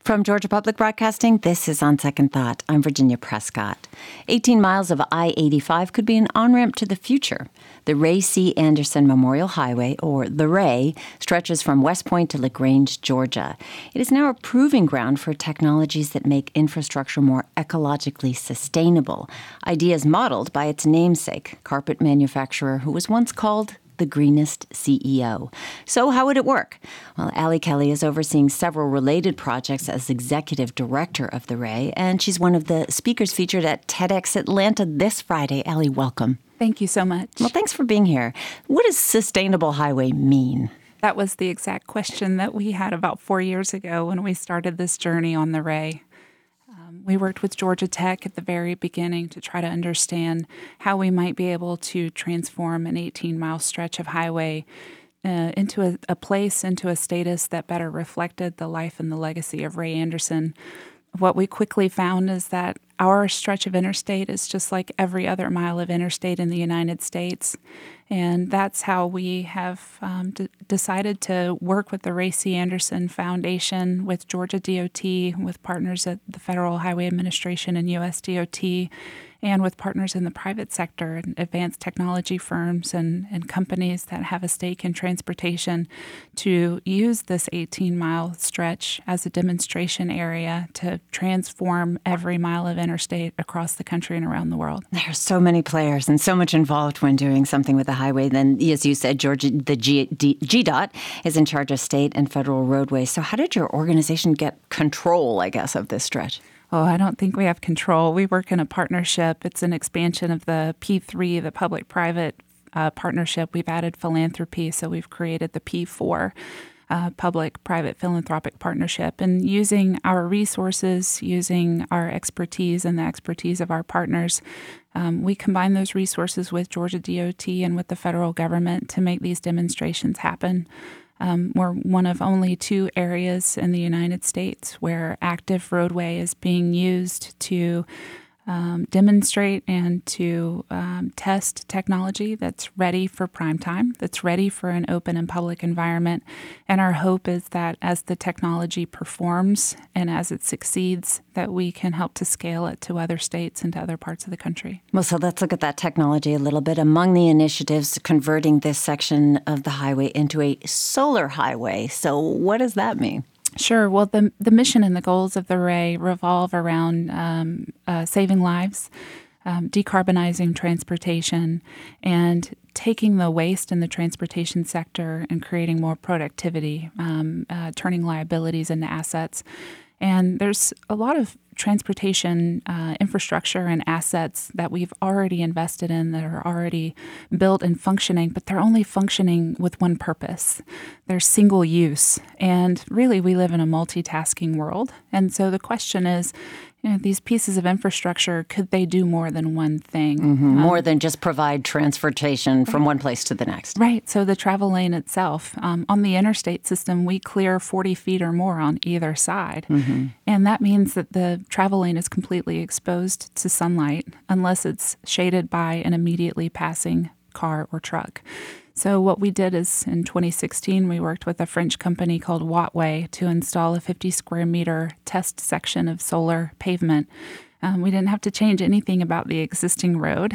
From Georgia Public Broadcasting, this is On Second Thought. I'm Virginia Prescott. 18 miles of I-85 could be an on-ramp to the future. The Ray C. Anderson Memorial Highway, or the Ray, stretches from West Point to LaGrange, Georgia. It is now a proving ground for technologies that make infrastructure more ecologically sustainable, ideas modeled by its namesake, carpet manufacturer who was once called the greenest CEO. So how would it work? Well, Allie Kelly is overseeing several related projects as executive director of the Ray, and she's one of the speakers featured at TEDx Atlanta this Friday. Allie, welcome. Thank you so much. Well, thanks for being here. What does sustainable highway mean? That was the exact question that we had about 4 years ago when we started this journey on the Ray. We worked with Georgia Tech at the very beginning to try to understand how we might be able to transform an 18-mile stretch of highway into a status that better reflected the life and the legacy of Ray Anderson. What we quickly found is that our stretch of interstate is just like every other mile of interstate in the United States. And that's how we have decided to work with the Ray C. Anderson Foundation, with Georgia DOT, with partners at the Federal Highway Administration and U.S. DOT, and with partners in the private sector and advanced technology firms and companies that have a stake in transportation to use this 18-mile stretch as a demonstration area to transform every mile of interstate across the country and around the world. There are so many players and so much involved when doing something with a highway. Then, as you said, Georgia, the GDOT is in charge of state and federal roadways. So how did your organization get control, I guess, of this stretch? Oh, I don't think we have control. We work in a partnership. It's an expansion of the P3, the public-private partnership. We've added philanthropy, so we've created the P4, public-private philanthropic partnership. And using our resources, using our expertise and the expertise of our partners, we combine those resources with Georgia DOT and with the federal government to make these demonstrations happen. We're one of only 2 areas in the United States where active roadway is being used to demonstrate and to test technology that's ready for prime time, that's ready for an open and public environment. And our hope is that as the technology performs and as it succeeds, that we can help to scale it to other states and to other parts of the country. Well, so let's look at that technology a little bit. Among the initiatives, converting this section of the highway into a solar highway. So what does that mean? Sure. Well, the mission and the goals of the Ray revolve around saving lives, decarbonizing transportation, and taking the waste in the transportation sector and creating more productivity, turning liabilities into assets. And there's a lot of transportation infrastructure and assets that we've already invested in that are already built and functioning, but they're only functioning with one purpose. They're single use. And really, we live in a multitasking world. And so the question is, these pieces of infrastructure, could they do more than one thing? Mm-hmm. More than just provide transportation from one place to the next. Right. So the travel lane itself, on the interstate system, we clear 40 feet or more on either side. Mm-hmm. And that means that the travel lane is completely exposed to sunlight unless it's shaded by an immediately passing car or truck. So what we did is in 2016, we worked with a French company called Wattway to install a 50 square meter test section of solar pavement. We didn't have to change anything about the existing road.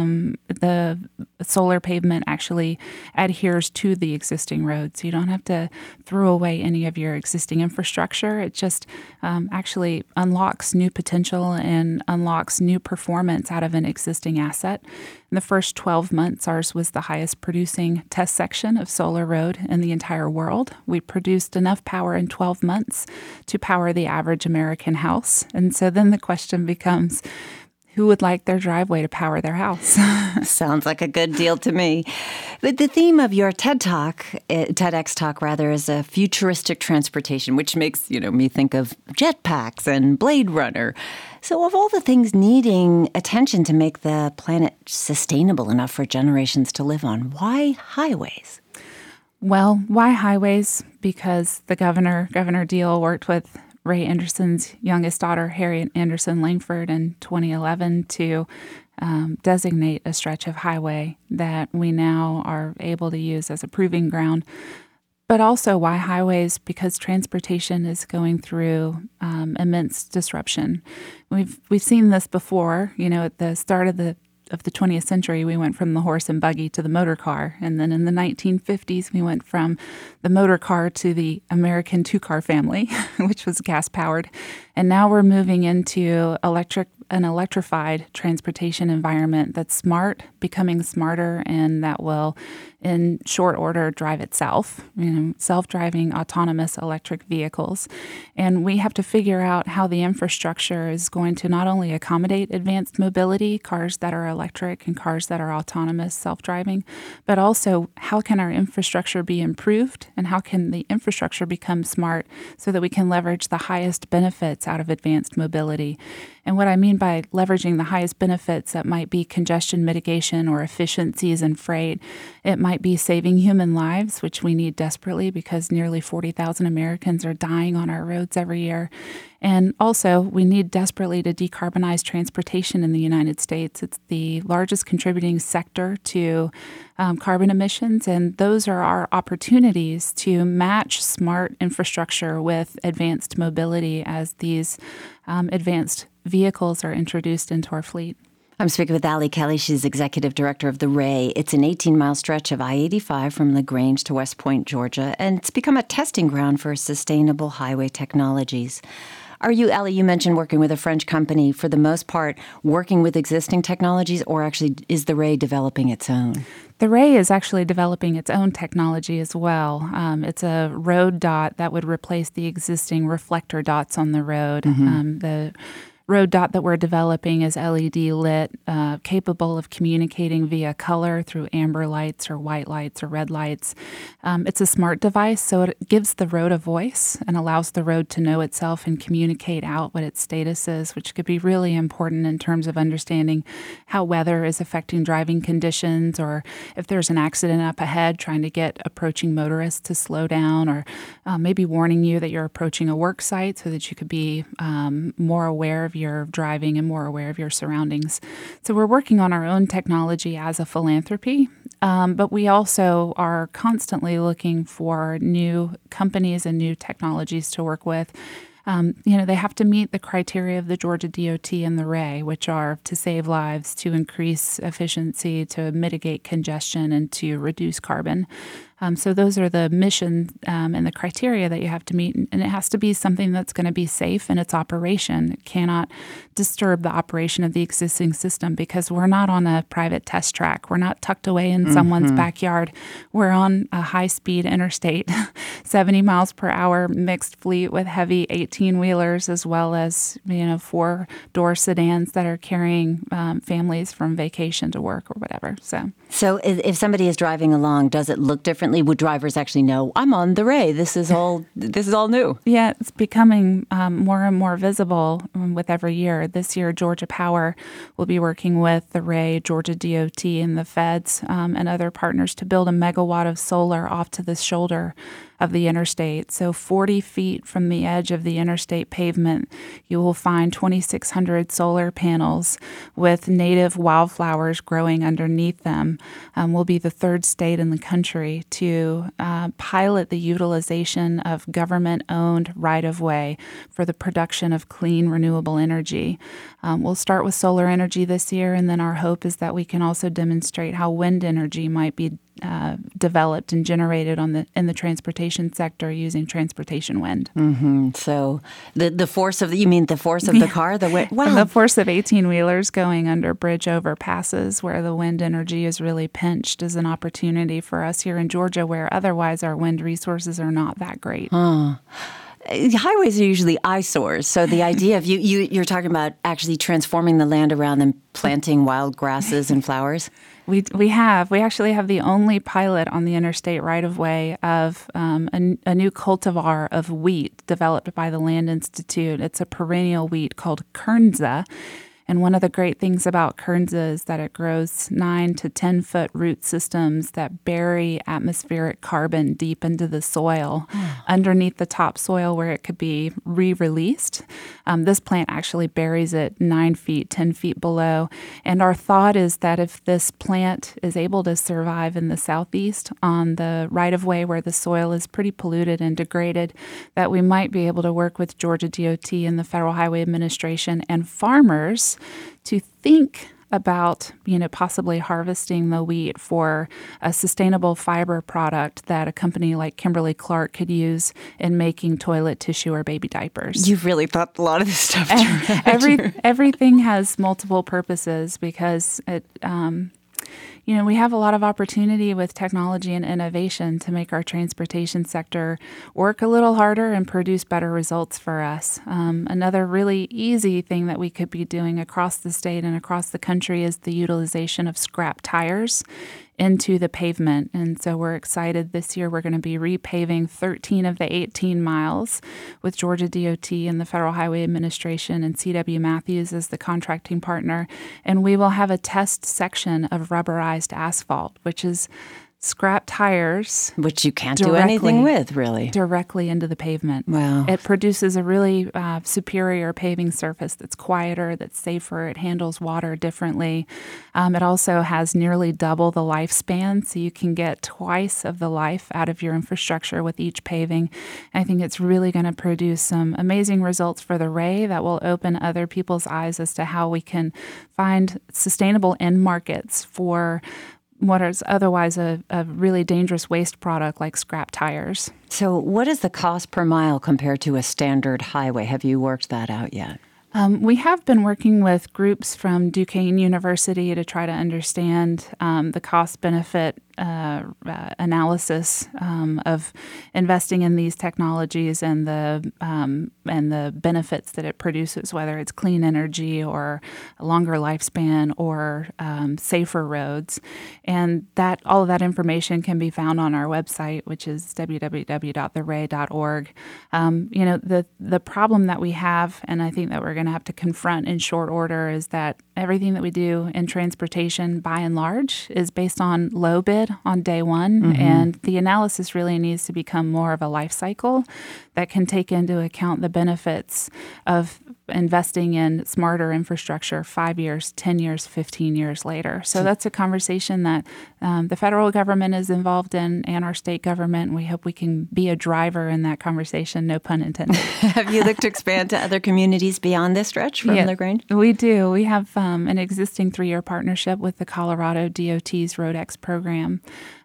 The solar pavement actually adheres to the existing road, so you don't have to throw away any of your existing infrastructure. It just actually unlocks new potential and unlocks new performance out of an existing asset. In the first 12 months, ours was the highest producing test section of solar road in the entire world. We produced enough power in 12 months to power the average American house. And so then the question becomes, who would like their driveway to power their house? Sounds like a good deal to me. But the theme of your TEDx talk, is a futuristic transportation, which makes, me think of jetpacks and Blade Runner. So of all the things needing attention to make the planet sustainable enough for generations to live on, why highways? Well, why highways? Because the Governor Deal, worked with Ray Anderson's youngest daughter, Harriet Anderson Langford, in 2011 to designate a stretch of highway that we now are able to use as a proving ground. but also why highways, because transportation is going through immense disruption. We've seen this before. At the start of the 20th century, we went from the horse and buggy to the motor car. And then in the 1950s, we went from the motor car to the American two-car family, which was gas-powered. And now we're moving into an electrified transportation environment that's smart, becoming smarter, and that will, in short order, drive itself. Self-driving, autonomous electric vehicles. And we have to figure out how the infrastructure is going to not only accommodate advanced mobility, cars that are electric and cars that are autonomous, self-driving, but also how can our infrastructure be improved and how can the infrastructure become smart so that we can leverage the highest benefits out of advanced mobility. And what I mean by leveraging the highest benefits, that might be congestion mitigation or efficiencies in freight. It might be saving human lives, which we need desperately because nearly 40,000 Americans are dying on our roads every year. And also, we need desperately to decarbonize transportation in the United States. It's the largest contributing sector to carbon emissions, and those are our opportunities to match smart infrastructure with advanced mobility as these advanced vehicles are introduced into our fleet. I'm speaking with Allie Kelly. She's executive director of the RAY. It's an 18-mile stretch of I-85 from LaGrange to West Point, Georgia, and it's become a testing ground for sustainable highway technologies. Are you, Allie, you mentioned working with a French company, for the most part, working with existing technologies, or actually is the RAY developing its own? The RAY is actually developing its own technology as well. It's a road dot that would replace the existing reflector dots on the road. The road dot that we're developing is LED lit, capable of communicating via color through amber lights or white lights or red lights. It's a smart device, so it gives the road a voice and allows the road to know itself and communicate out what its status is, which could be really important in terms of understanding how weather is affecting driving conditions, or if there's an accident up ahead, trying to get approaching motorists to slow down, or maybe warning you that you're approaching a work site so that you could be more aware of your driving and more aware of your surroundings. So we're working on our own technology as a philanthropy, but we also are constantly looking for new companies and new technologies to work with. They have to meet the criteria of the Georgia DOT and the RAY, which are to save lives, to increase efficiency, to mitigate congestion, and to reduce carbon. So those are the mission and the criteria that you have to meet. And it has to be something that's going to be safe in its operation. It cannot disturb the operation of the existing system because we're not on a private test track. We're not tucked away in someone's backyard. We're on a high-speed interstate, 70 miles per hour mixed fleet with heavy 18-wheelers as well as, four-door sedans that are carrying families from vacation to work or whatever. So if somebody is driving along, does it look differently? Would drivers actually know, I'm on the RAY, this is all new? Yeah, it's becoming more and more visible with every year. This year, Georgia Power will be working with the RAY, Georgia DOT, and the feds and other partners to build a megawatt of solar off to the shoulder of the interstate. So 40 feet from the edge of the interstate pavement, you will find 2,600 solar panels with native wildflowers growing underneath them. We'll be the third state in the country to pilot the utilization of government-owned right-of-way for the production of clean, renewable energy. We'll start with solar energy this year, and then our hope is that we can also demonstrate how wind energy might be developed and generated in the transportation sector using transportation wind. So the force of you mean the force of the car? Wow. The force of 18-wheelers going under bridge overpasses where the wind energy is really pinched is an opportunity for us here in Georgia, where otherwise our wind resources are not that great. Highways are usually eyesores, so the idea of you're talking about actually transforming the land around them, planting wild grasses and flowers. We actually have the only pilot on the interstate right-of-way of a new cultivar of wheat developed by the Land Institute. It's a perennial wheat called Kernza. And one of the great things about Kernza is that it grows 9 to 10 foot root systems that bury atmospheric carbon deep into the soil underneath the topsoil where it could be re-released. This plant actually buries it 9 feet, 10 feet below. And our thought is that if this plant is able to survive in the southeast on the right-of-way where the soil is pretty polluted and degraded, that we might be able to work with Georgia DOT and the Federal Highway Administration and farmers to think about, possibly harvesting the wheat for a sustainable fiber product that a company like Kimberly-Clark could use in making toilet tissue or baby diapers. You've really thought a lot of this stuff through. Everything has multiple purposes because it, we have a lot of opportunity with technology and innovation to make our transportation sector work a little harder and produce better results for us. Another really easy thing that we could be doing across the state and across the country is the utilization of scrap tires into the pavement. And so we're excited this year we're going to be repaving 13 of the 18 miles with Georgia DOT and the Federal Highway Administration and C.W. Matthews as the contracting partner. And we will have a test section of rubberized asphalt, which is scrap tires. Which you can't do anything with, really. Directly into the pavement. Wow. It produces a really superior paving surface that's quieter, that's safer. It handles water differently. It also has nearly double the lifespan, so you can get twice of the life out of your infrastructure with each paving. I think it's really going to produce some amazing results for the Ray that will open other people's eyes as to how we can find sustainable end markets for what is otherwise a really dangerous waste product like scrap tires. So what is the cost per mile compared to a standard highway? Have you worked that out yet? We have been working with groups from Duquesne University to try to understand the cost-benefit analysis of investing in these technologies and the benefits that it produces, whether it's clean energy or a longer lifespan or safer roads. And that all of that information can be found on our website, which is www.theray.org. The problem that we have, and I think that we're going to have to confront in short order, is that everything that we do in transportation, by and large, is based on low bid on day one, and the analysis really needs to become more of a life cycle that can take into account the benefits of investing in smarter infrastructure 5 years, 10 years, 15 years later. So that's a conversation that the federal government is involved in and our state government. We hope we can be a driver in that conversation, no pun intended. Have you looked to expand to other communities beyond this stretch from LaGrange? We do. We have an existing 3-year partnership with the Colorado DOT's RoadX program.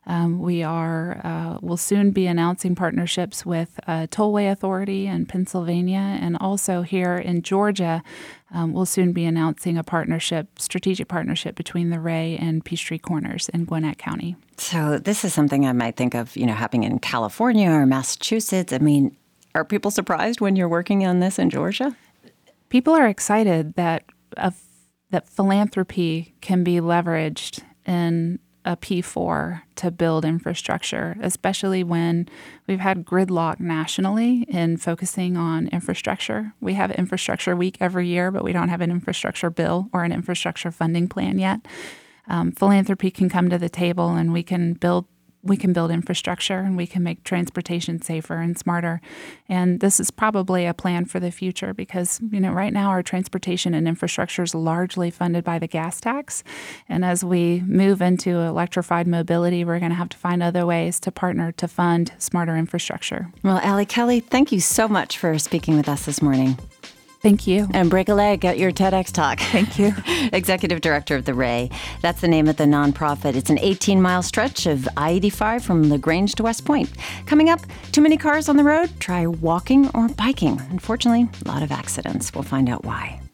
We'll soon be announcing partnerships with Tollway Authority in Pennsylvania, and also here in Georgia, we'll soon be announcing a strategic partnership between the Ray and Peachtree Corners in Gwinnett County. So this is something I might think of, happening in California or Massachusetts. I mean, are people surprised when you're working on this in Georgia? People are excited that philanthropy can be leveraged in a P4 to build infrastructure, especially when we've had gridlock nationally in focusing on infrastructure. We have Infrastructure Week every year, but we don't have an infrastructure bill or an infrastructure funding plan yet. Philanthropy can come to the table and we can build infrastructure and we can make transportation safer and smarter. And this is probably a plan for the future because, right now our transportation and infrastructure is largely funded by the gas tax. And as we move into electrified mobility, we're going to have to find other ways to partner to fund smarter infrastructure. Well, Allie Kelly, thank you so much for speaking with us this morning. Thank you. And break a leg at your TEDx talk. Thank you. Executive Director of the Ray. That's the name of the nonprofit. It's an 18-mile stretch of I-85 from LaGrange to West Point. Coming up, too many cars on the road? Try walking or biking. Unfortunately, a lot of accidents. We'll find out why.